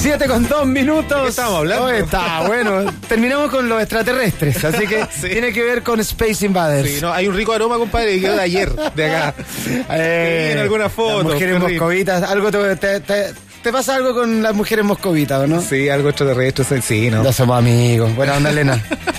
7:02. ¿De qué estábamos hablando? Está bueno. Terminamos con los extraterrestres, así que Sí. tiene que ver con Space Invaders. Sí, no, hay un rico aroma, compadre, que quedó de ayer, de acá. En alguna foto. Las mujeres qué rico. moscovitas, algo te pasa algo con las mujeres moscovitas, ¿o no? Sí, algo extraterrestre, sí, ¿no? Ya somos amigos. Buena onda, Elena.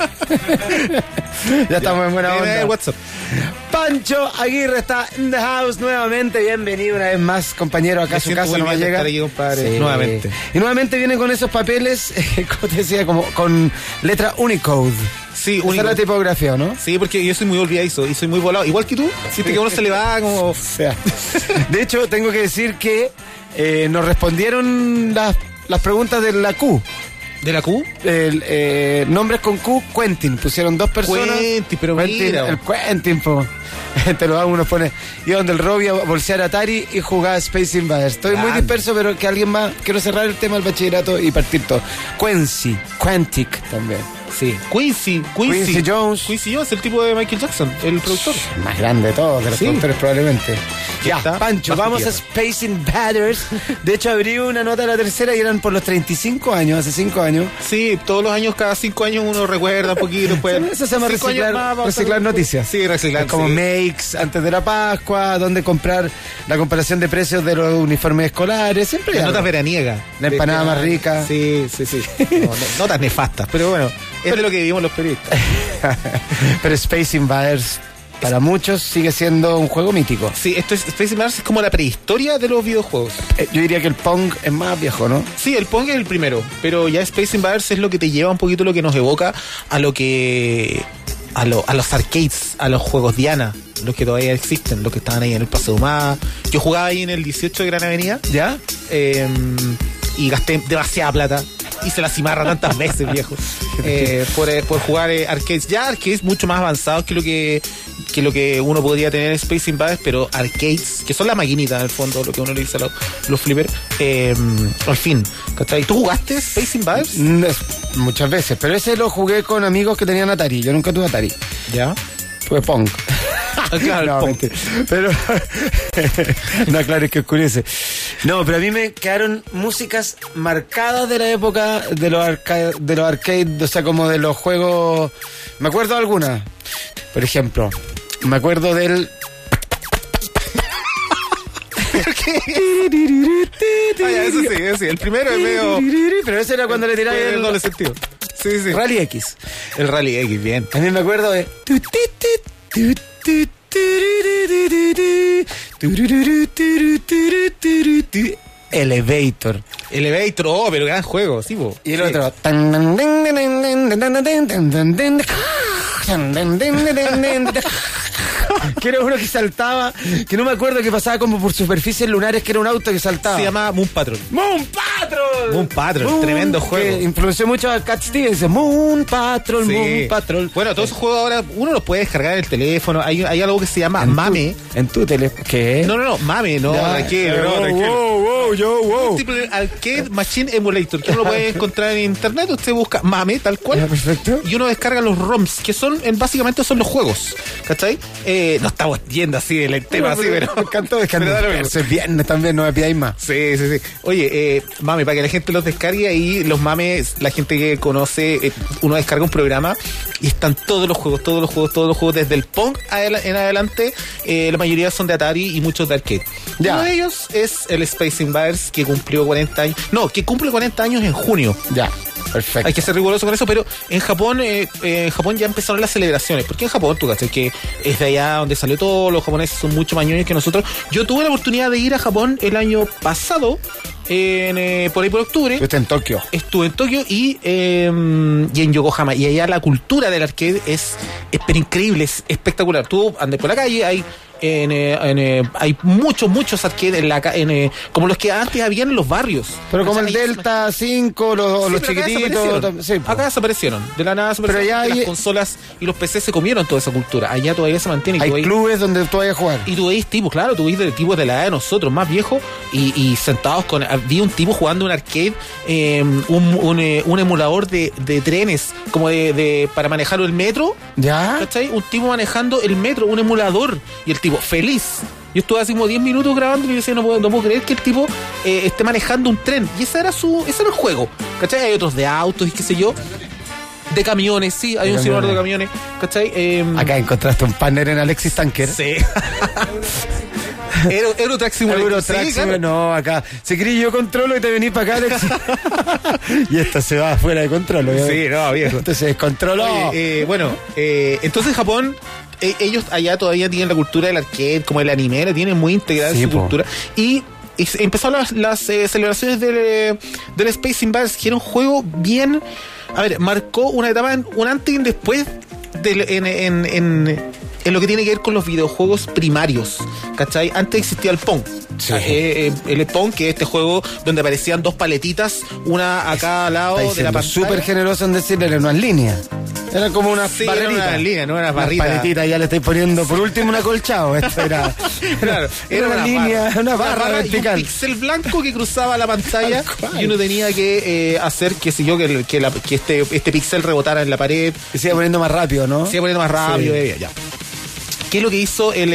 Ya estamos en buena onda. WhatsApp. Pancho Aguirre está in the house nuevamente. Bienvenido una vez más, compañero, acá a su casa. No va a llegar aquí, compadre, nuevamente. Y nuevamente viene con esos papeles, como te decía, como con letra Unicode. Sí, Esa es la tipografía, ¿no? Sí, porque yo soy muy olvidadizo y soy muy volado. Igual que tú, siente que a uno se le va como... O sea, de hecho, tengo que decir que nos respondieron las preguntas de la Q. ¿De la Q? Nombres con Q, Quentin. Pusieron 2 personas. Quentin, pero Quentin, mira. el Quentin, po. Te lo da, uno pone. Iba donde el Robbie a bolsear Atari y jugaba Space Invaders. Estoy muy disperso, pero que alguien más. Quiero cerrar el tema del bachillerato y partir todo. Quentic también. Sí. Quincy Jones. Quincy Jones, el tipo de Michael Jackson, el productor. El más grande de todos, de los productores probablemente. Ya, está, Pancho, bajo vamos tierra. a Space Invaders. De hecho, abrí una nota de la tercera y eran por los 35 años, hace 5 años. Sí, todos los años, cada 5 años uno recuerda un poquito. Pues, Eso se llama 5 años más, reciclar noticias. Sí, reciclar. Es como sí. makes antes de la Pascua, dónde comprar, la comparación de precios de los uniformes escolares, siempre hay Las notas algo. veraniegas. La empanada más rica. Sí. No, notas nefastas, pero bueno, es de lo que vivimos los periodistas. Pero Space Invaders, para muchos, sigue siendo un juego mítico. Sí, esto es Space Invaders, es como la prehistoria de los videojuegos. Yo diría que el Pong es más viejo, ¿no? Sí, el Pong es el primero, pero ya Space Invaders es lo que te lleva un poquito, lo que nos evoca a lo que... A los arcades, a los juegos Diana, los que todavía existen, los que estaban ahí en el Paseo Más. Yo jugaba ahí en el 18 de Gran Avenida. ¿Ya? Y gasté demasiada plata. Hice la cimarra tantas veces, viejo. Por jugar arcades. Ya arcades mucho más avanzados que lo que uno podría tener en Space Invaders, pero arcades, que son las maquinitas en el fondo, lo que uno le dice a los flippers. Al fin, ¿cachai? ¿Tú jugaste Space Invaders? Muchas veces, pero ese lo jugué con amigos que tenían Atari. Yo nunca tuve Atari. ¿Ya? Tuve Pong. Claro, No, Pong. mentira. Pero no, claro, es que oscurece. No, pero a mí me quedaron músicas marcadas de la época de los arcades, o sea, como de los juegos. Me acuerdo de algunas. Por ejemplo, me acuerdo del... Eso sí, el primero es medio... Pero ese era cuando le tiraba el el doble sentido. Sí. Rally X. El Rally X, bien. También me acuerdo de... Elevator. Elevator, oh, pero gran juego, sí, po. Y el Sí. otro. Que era uno que saltaba, que no me acuerdo, que pasaba como por superficies lunares, que era un auto que saltaba. Se llama Moon Patrol. Moon Patrol. Moon Patrol, tremendo juego. Que influenció mucho a Cat Stevens. Moon Patrol, Sí. Moon Patrol. Bueno, todos esos juegos ahora uno los puede descargar en el teléfono. Hay algo que se llama Mame. En tu teléfono. ¿Qué? No, Mame, no, Ya, tranquilo, no, wow, tranquilo. wow. Un tipo de Arcade Machine Emulator que uno lo puede encontrar en internet. Usted busca Mame, tal Ya, cual, perfecto. y uno descarga los ROMs, que son básicamente son los juegos, ¿cachai? No estamos yendo así del tema, así, pero Me encantó, pero da lo mismo. Es viernes también, no me pidáis más. Sí. Oye, Mame, para que la gente los descargue ahí, los Mames, la gente que conoce, uno descarga un programa y están todos los juegos, desde el Pong en adelante, la mayoría son de Atari y muchos de arcade. Ya. Uno de ellos es el Space Invaders, que cumplió 40 años. No, que cumple 40 años en junio. Ya, perfecto. Hay que ser riguroso con eso, pero en Japón ya empezaron las celebraciones. Porque en Japón, tú cachai, que es de allá donde salió todo, los japoneses son mucho más ñoños que nosotros. Yo tuve la oportunidad de ir a Japón el año pasado, por ahí por octubre. Estuviste en Tokio. Estuve en Tokio y en Yokohama. Y allá la cultura del arcade es pero increíble, es espectacular. Tú andas por la calle, hay muchos arcades como los que antes habían en los barrios. Pero como O sea, el Delta 5, los pero acá chiquititos. desaparecieron. Sí, po. Acá desaparecieron. De la nada desaparecieron. Pero allá las hay- consolas y los PC se comieron toda esa cultura. Allá todavía se mantiene. Hay clubes donde tú vayas a jugar. Y tú veis tipos, claro, tú veis de tipos de la edad de nosotros, más viejos, y sentados con... Vi un tipo jugando un arcade, un emulador de trenes, como para manejar el metro, ¿Ya? ¿cachai? Un tipo manejando el metro, un emulador, y el tipo feliz. Yo estuve así como 10 minutos grabando y yo decía, no puedo creer que el tipo esté manejando un tren. Y ese era el juego. ¿Cachai? Hay otros de autos y qué sé yo. De camiones, sí, hay un simulador de camiones. ¿Cachai? Acá encontraste un partner en Alexis Tanker. Sí. Eurotrack Simulator. Sí, claro. No, acá. Si querés yo controlo y te venís para acá, Alexis. Y esto se va fuera de control. Sí, no, viejo. Esto se descontroló. Entonces Japón, ellos allá todavía tienen la cultura del arcade, como el anime, la tienen muy integrada en su cultura. Y empezaron las celebraciones del Space Invaders, que era un juego bien... A ver, marcó una etapa, un antes y un después en lo que tiene que ver con los videojuegos primarios, ¿cachai? Antes existía el Pong. Sí. El Pong, que es este juego donde aparecían dos paletitas, una a cada lado de la pantalla. Súper generoso en decirle, era unas líneas. Era como una barrita. Era una línea, no era una barrita. Paletita, ya le estáis poniendo por último un acolchado. Esto era, claro, era una línea, una barra vertical. Y un pixel blanco que cruzaba la pantalla y uno tenía que hacer, qué sé yo, que este pixel rebotara en la pared. Y se iba poniendo más rápido, ¿no? Se iba poniendo más rápido, ya. ¿Qué es lo que hizo el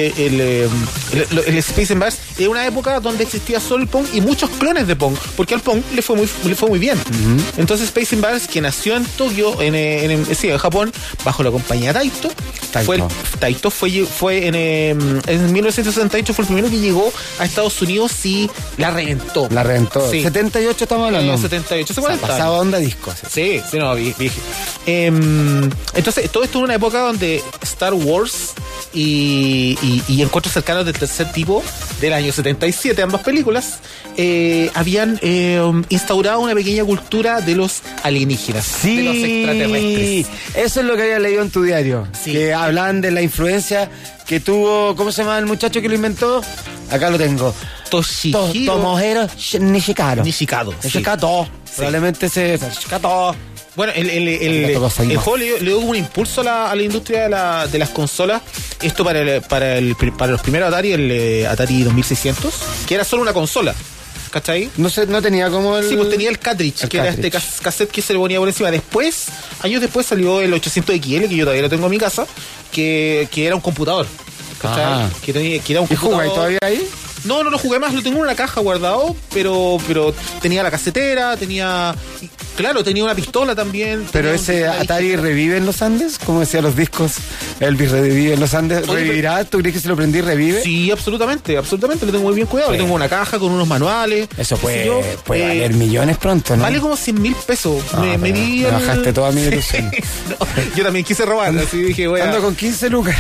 Space Invaders? En una época donde existía solo el Pong y muchos clones de Pong, porque al Pong le fue muy bien. Uh-huh. Entonces Space Invaders, que nació en Tokio, en Japón, bajo la compañía Taito. Taito fue en 1968, fue el primero que llegó a Estados Unidos y la reventó. Sí. 78 estamos hablando. 78, ¿se acuerdan? Pasaba onda disco. Sí, no, dije. Entonces, todo esto en una época donde Star Wars y encuentros cercanos del tercer tipo del año 77, ambas películas, habían instaurado una pequeña cultura de los alienígenas, de los extraterrestres. Eso es lo que había leído en tu diario, que hablan de la influencia que tuvo, ¿cómo se llama el muchacho que lo inventó? Acá lo tengo. Tomohiro Nishikado. Probablemente Nishikado. Bueno, el juego le dio como un impulso a la industria de las consolas. Esto para los primeros Atari, el Atari 2600, que era solo una consola. ¿Cachai? No tenía como el... Sí, pues tenía el cartridge, era este cassette que se le ponía por encima. Años después salió el 800XL, que yo todavía lo tengo en mi casa, que era un computador. ¿Cachai? Que era un computador. ¿Y jugáis todavía ahí? No lo jugué más, lo tengo en una caja guardado, pero tenía la casetera, tenía una pistola también. Pero ese Atari revive en los Andes, como decía los discos, Elvis revive en los Andes, ¿revivirá? ¿Tú crees que si lo prendí revive? Sí, absolutamente, lo tengo muy bien cuidado, le tengo una caja con unos manuales. Eso puede valer millones pronto, ¿no? Vale como 100,000 pesos. Me bajaste toda mi ilusión. Yo también quise robar, así dije, ando con 15 lucas.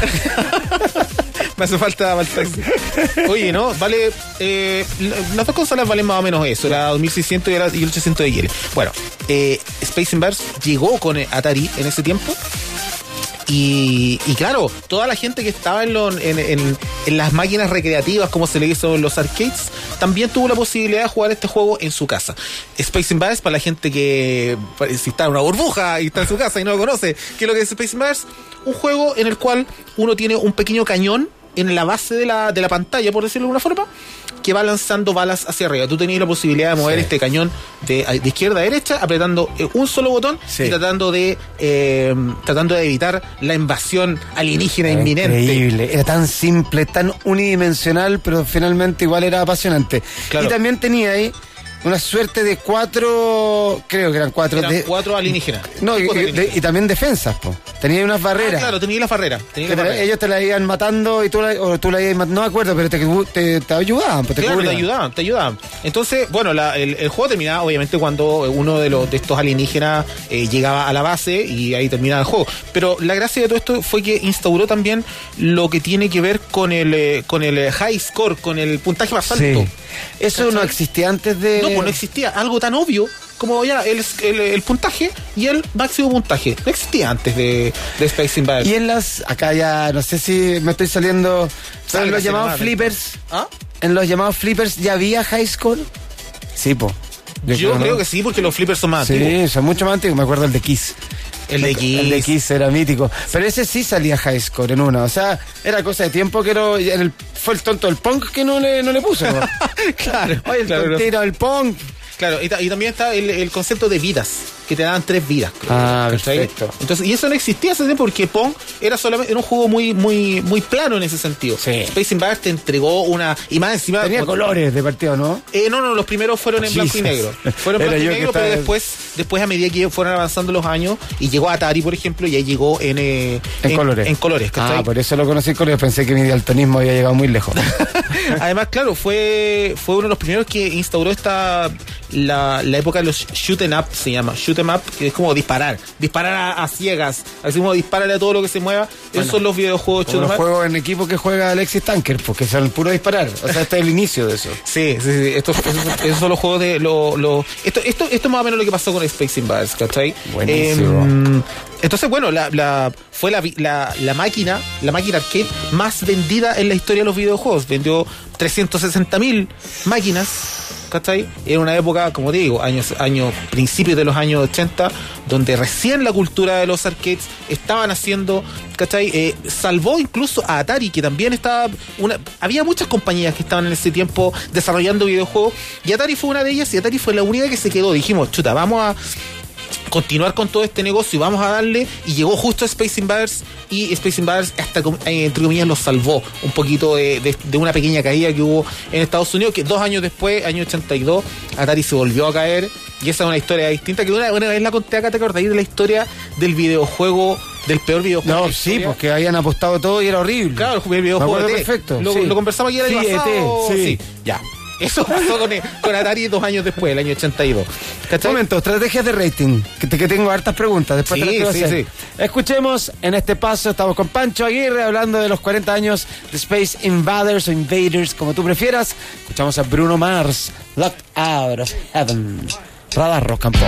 Me hace falta el taxi. Oye, ¿no? Vale. Las dos consolas valen más o menos eso, la 2600 y el 800 XL. Bueno, Space Invaders llegó con Atari en ese tiempo. Y claro, toda la gente que estaba en las máquinas recreativas, como se le hizo en los arcades, también tuvo la posibilidad de jugar este juego en su casa. Space Invaders, para la gente que si está en una burbuja y está en su casa y no lo conoce, ¿qué es lo que es Space Invaders? Un juego en el cual uno tiene un pequeño cañón en la base de la pantalla, por decirlo de alguna forma, que va lanzando balas hacia arriba. Tú tenías la posibilidad de mover este cañón de izquierda a derecha, apretando un solo botón y tratando de evitar la invasión alienígena inminente. Increíble, era tan simple, tan unidimensional, pero finalmente igual era apasionante. Claro. Y también tenía ahí una suerte de 4, creo que eran 4. Eran 4 alienígenas. No, y también defensas, po. Tenía unas barreras. Claro, tenía las barreras. Ellos te las iban matando y tú la ibas matando. No me acuerdo, pero te ayudaban. Claro, te ayudaban. Entonces, bueno, el juego terminaba obviamente cuando uno de estos alienígenas llegaba a la base y ahí terminaba el juego. Pero la gracia de todo esto fue que instauró también lo que tiene que ver con el high score, con el puntaje más alto. Sí. Eso no existía antes de... No, pues no existía algo tan obvio como ya el puntaje y el máximo puntaje. No existía antes de Space Invaders. Y acá ya, no sé si me estoy saliendo... ¿En los llamados flippers? ¿Ah? ¿En los llamados flippers ya había high score? Sí, po. Yo creo que sí, porque los flippers son más antiguos. Sí, son mucho más antiguos. Me acuerdo el de Kiss. El de Kiss era mítico. Pero ese sí salía high score en una. O sea, era cosa de tiempo que fue el tonto del punk que no le puso, ¿no? Claro. Oye, el tontero del punk. Claro, y también está el concepto de vidas. que te daban 3 vidas. Perfecto. Entonces, y eso no existía hace tiempo porque Pong era un juego muy plano en ese sentido. Sí. Space Invaders te entregó una... Y más encima... Tenía colores de partido, ¿no? No, los primeros fueron en blanco y negro. Fueron en blanco y negro, pero después a medida que fueron avanzando los años, y llegó Atari, por ejemplo, y ahí llegó en colores. En colores, ¿cachai? Por eso lo conocí en colores. Pensé que mi daltonismo había llegado muy lejos. Además, claro, fue uno de los primeros que instauró la época de los shoot 'em up, se llama. Shoot 'em up, que es como disparar a ciegas. Así como dispararle a todo lo que se mueva. Esos son los videojuegos shoot 'em up. Los juegos en equipo que juega Alexis Tanker, porque son puro disparar. O sea, este es el inicio de eso. Sí. Estos son los juegos de esto es más o menos lo que pasó con Space Invaders, ¿cachai? Buenísimo. Entonces, bueno, fue la máquina arcade más vendida en la historia de los videojuegos. Vendió 360.000 máquinas, ¿cachai? Era una época, como te digo, principios de los años 80, donde recién la cultura de los arcades estaban haciendo, ¿cachai? Salvó incluso a Atari, que también había muchas compañías que estaban en ese tiempo desarrollando videojuegos, y Atari fue una de ellas, y Atari fue la única que se quedó. Dijimos, chuta, vamos a continuar con todo este negocio y vamos a darle, y llegó justo Space Invaders, y Space Invaders hasta, entre comillas, los salvó un poquito de una pequeña caída que hubo en Estados Unidos, que 2 años después, año 82, Atari se volvió a caer, y esa es una historia distinta, que una vez la conté acá. ¿Te acordáis de la historia del videojuego, del peor videojuego? No, sí, porque habían apostado todo y era horrible. Claro, el videojuego de perfecto. Lo conversamos aquí el año pasado. Sí, ya. Eso pasó con Atari 2 años después, el año 82. ¿Cachai? Momento, estrategias de rating, que tengo hartas preguntas. Después te las quiero hacer. Sí. Escuchemos en este paso, estamos con Pancho Aguirre hablando de los 40 años de Space Invaders o Invaders, como tú prefieras. Escuchamos a Bruno Mars, Locked Out of Heaven. Radar Rock and Pop.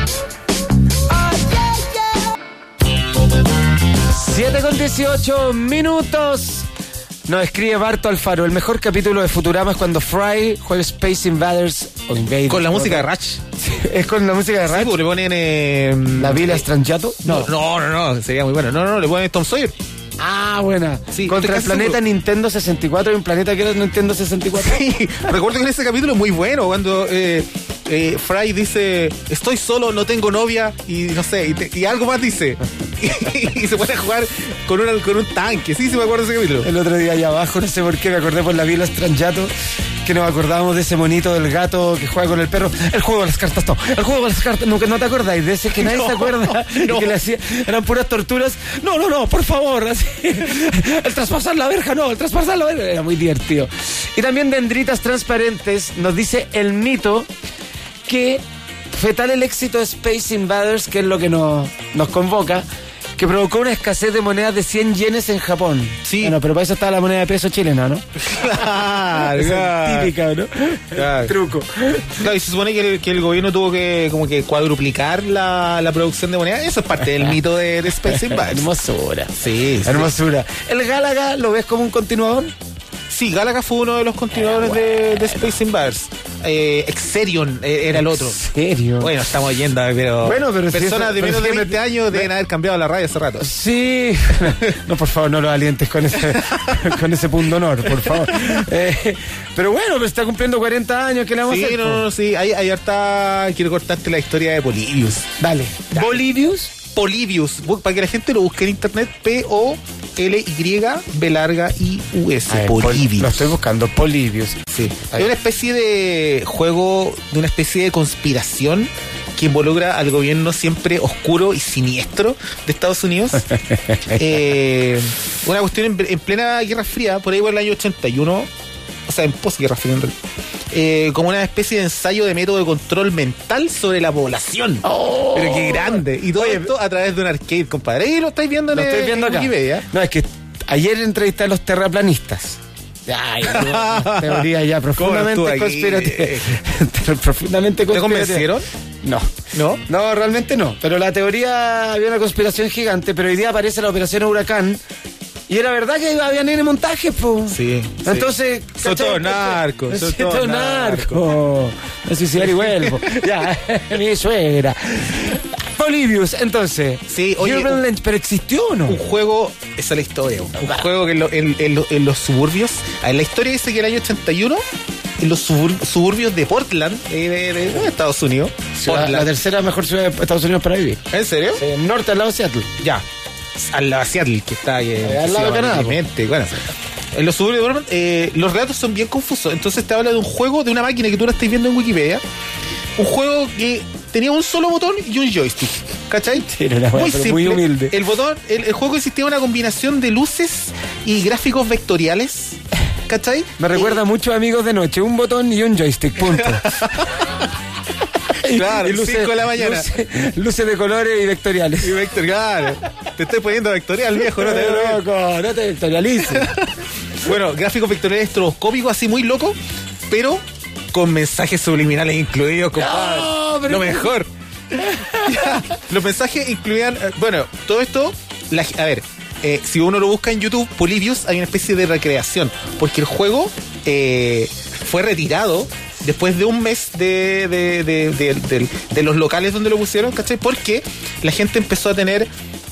7:18. Nos escribe Barto Alfaro, el mejor capítulo de Futurama es cuando Fry juega Space Invaders o Invaders. Con la música de Ratch. ¿Es con la música de Ratch? Sí, le ponen... ¿La Villa Strangiato? No, sería muy bueno. No, le ponen Tom Sawyer. Buena. Sí, contra el planeta Nintendo 64, hay un planeta que era Nintendo 64. Sí, recuerdo que en ese capítulo es muy bueno, cuando Fry dice, estoy solo, no tengo novia, y no sé, y algo más dice. Y se pone a jugar con un tanque. Sí, me acuerdo de ese capítulo. El otro día allá abajo, no sé por qué, me acordé por la Villa Strangiato, que nos acordábamos de ese monito del gato que juega con el perro. El juego de las cartas, el juego de las cartas. ¿No te acordáis de ese que nadie se acuerda? No. Que le hacía, eran puras torturas. No, por favor. Así. El traspasar la verja, era muy divertido. Y también Dendritas Transparentes nos dice el mito que fue tal el éxito de Space Invaders, que es lo que nos convoca, que provocó una escasez de monedas de 100 yenes en Japón. Sí. Bueno, pero para eso estaba la moneda de peso chilena, ¿no? Claro. Típica, ¿no? Claro. Truco. Claro, y se supone que el gobierno tuvo que como que cuadruplicar la producción de monedas. Eso es parte del mito de Space Invaders. Hermosura. Sí. Hermosura. ¿El Galaga lo ves como un continuador? Sí, Galaga fue uno de los continuadores de Space Invaders. Exerion era el otro. ¿En serio? Bueno, estamos yendo, pero personas de menos de 20 años deben haber cambiado la radio hace rato. Sí. No, por favor, no lo alientes con ese punto honor, por favor. Pero bueno, pero está cumpliendo 40 años, ¿qué le vamos a hacer? Sí. Ahí harta, quiero cortarte la historia de Polybius. Dale. ¿Bolivius? Polybius, para que la gente lo busque en internet, Polybius. Polybius. Lo estoy buscando, Polybius. Sí. Es una especie de juego, de una especie de conspiración que involucra al gobierno siempre oscuro y siniestro de Estados Unidos. Una cuestión en plena Guerra Fría, por ahí por el año 81, o sea, en posguerra fría en realidad. Como una especie de ensayo de método de control mental sobre la población. Pero qué grande. Y todo esto a través de un arcade, compadre. Ahí lo estáis viendo en Wikipedia. No, es que ayer entrevisté a los terraplanistas. Ay, teoría ya profundamente conspirativa. Profundamente conspirativa. ¿Te convencieron? No, realmente no. Pero la teoría, había una conspiración gigante, pero hoy día aparece la operación Huracán. Y era verdad que habían N montajes, po. Sí. Entonces, son todos narcos. Son todos narcos. No suicidar y vuelvo. Ya, mi suegra. Polybius, entonces. Sí, oye. ¿Pero existió o no? Un juego, esa es la historia. Un juego que en los suburbios. En la historia dice que el año 81 en los suburbios de Portland, de Estados Unidos. La tercera mejor ciudad de Estados Unidos para vivir. ¿En serio? Norte, al lado de Seattle. Ya. Al lado de Seattle, que está ahí. Al lado de Canadá. Bueno, en los suburbios de Portland, los relatos son bien confusos. Entonces te habla de un juego, de una máquina que tú la estás viendo en Wikipedia. Un juego que tenía un solo botón y un joystick. ¿Cachai? Muy simple. Muy humilde. El juego consistía en una combinación de luces y gráficos vectoriales. ¿Cachai? Me recuerda mucho a Amigos de Noche. Un botón y un joystick, punto. Claro, y luces, 5 de la mañana. Luces de colores y vectoriales. Claro. Te estoy poniendo vectorial, viejo. No te vectorialices. Bueno, gráficos vectoriales estroboscópicos, así muy loco, pero con mensajes subliminales incluidos, compadre. No, pero... Lo mejor. Los mensajes incluían... Bueno, todo esto... A ver, si uno lo busca en YouTube, Polybius, hay una especie de recreación, porque el juego fue retirado después de un mes de los locales donde lo pusieron, ¿cachai? Porque la gente empezó a tener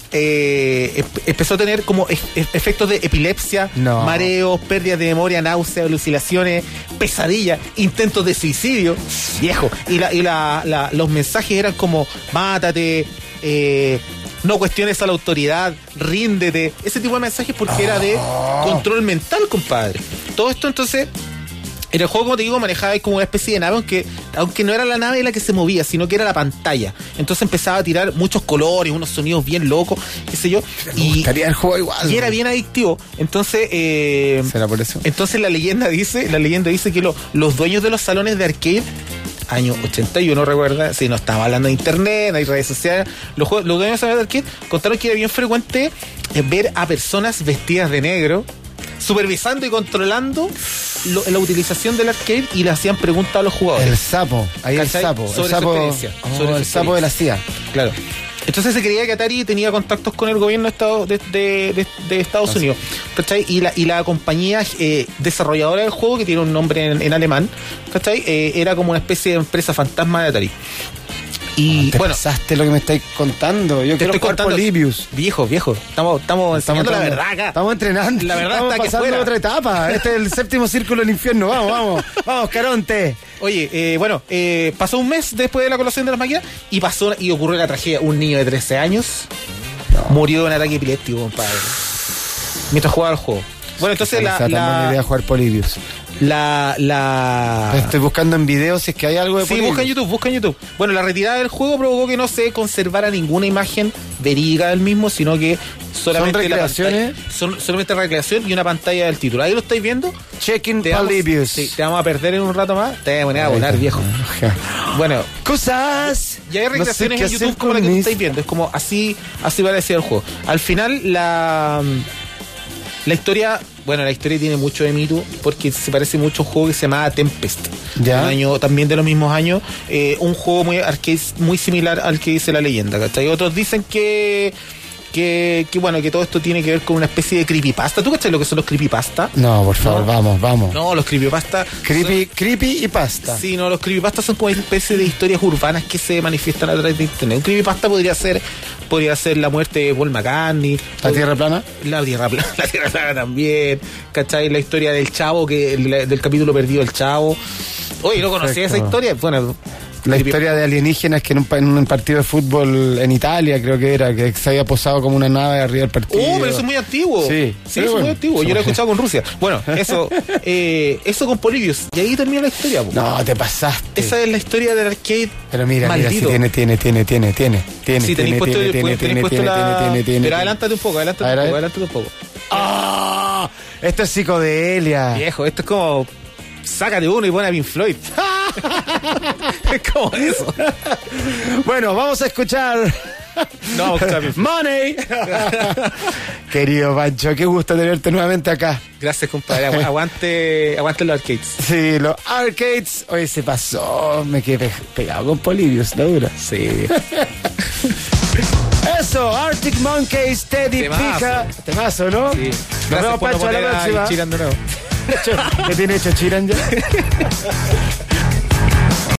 como efectos de epilepsia, mareos, pérdidas de memoria, náuseas, alucinaciones, pesadillas, intentos de suicidio, viejo. Y los mensajes eran como: mátate, no cuestiones a la autoridad, ríndete. Ese tipo de mensajes, porque era de control mental, compadre. Todo esto, entonces, en el juego, como te digo, manejaba como una especie de nave, aunque no era la nave la que se movía, sino que era la pantalla. Entonces empezaba a tirar muchos colores, unos sonidos bien locos, qué sé yo. Me gustaría el juego igual. Y era bien adictivo. Entonces, ¿será por eso? Entonces la leyenda dice que los dueños de los salones de arcade, año 81, recuerda, si no estaba hablando de internet, no hay redes sociales, los dueños de los salones de arcade contaron que era bien frecuente ver a personas vestidas de negro supervisando y controlando la utilización del arcade, y le hacían preguntas a los jugadores. El sapo, ahí el sapo. Sobre su experiencia. El sapo de la CIA. Claro. Entonces se creía que Atari tenía contactos con el gobierno de Estados Unidos, ¿cachai? Y la compañía desarrolladora del juego, que tiene un nombre en alemán, ¿cachai? Era como una especie de empresa fantasma de Atari. Y bueno, pasaste lo que me estáis contando. Yo quiero jugar Polybius. Viejo. Estamos enseñando la verdad acá. Estamos entrenando. La verdad estamos está pasando que a otra etapa. Este es el séptimo círculo del infierno. Vamos, Caronte. Oye, pasó un mes después de la colación de las máquinas y ocurrió la tragedia. Un niño de 13 años murió de un ataque epiléptico, compadre, mientras jugaba al juego. Bueno, entonces la idea jugar Polybius. Estoy buscando en videos si es que hay algo de Polybius. Sí, busca en YouTube. Bueno, la retirada del juego provocó que no se conservara ninguna imagen verídica del mismo, sino que solamente recreaciones. Solamente recreación y una pantalla del título. Ahí lo estáis viendo. Checking Polybius. Sí, te vamos a perder en un rato más. Te voy a poner a volar, viejo. Bueno, cosas. Y hay recreaciones en YouTube como la que tú estáis viendo. Es como así parecía el juego. Al final, la historia tiene mucho de mito, porque se parece mucho a un juego que se llamaba Tempest, también de los mismos años, un juego muy arcade, muy similar al que dice la leyenda, ¿cachai? Otros dicen que todo esto tiene que ver con una especie de creepypasta. ¿Tú cachai lo que son los creepypasta? No, por favor, vamos. No, los creepypasta... Creepy y pasta. Sí, no, los creepypasta son como una especie de historias urbanas que se manifiestan a través de internet. Un creepypasta podría ser la muerte de Paul McCartney. ¿La Tierra plana? La Tierra plana también. ¿Cachai? La historia del Chavo, del capítulo perdido del Chavo. Oye, ¿no conocía esa historia? Bueno... La historia de alienígenas que en un partido de fútbol en Italia, creo que era, que se había posado como una nave arriba del partido. Pero eso es muy antiguo. Sí, eso es muy antiguo. Yo lo he escuchado con Rusia. Bueno, eso con Polybius. Y ahí termina la historia. No, te pasaste. Esa es la historia del arcade. Pero mira, si tiene. Sí, tenéis puesto la... Pero adelántate un poco. ¡Ah! Esto es psicodelia. Viejo, esto es como... Sácate uno y pon a Pink Floyd. Es como eso. Bueno, vamos a escuchar. No, vamos a escuchar Pink Floyd. Money. Querido Pancho, qué gusto tenerte nuevamente acá. Gracias, compadre. Aguante los arcades. Sí, los arcades. Oye, se pasó. Me quedé pegado con Polybius, la dura. Sí. Eso, Arctic Monkeys, Teddy Pika. Temazo, ¿no? Sí. Nos vemos, Pancho, a la próxima. ¿Qué tiene hecho Chiran ya?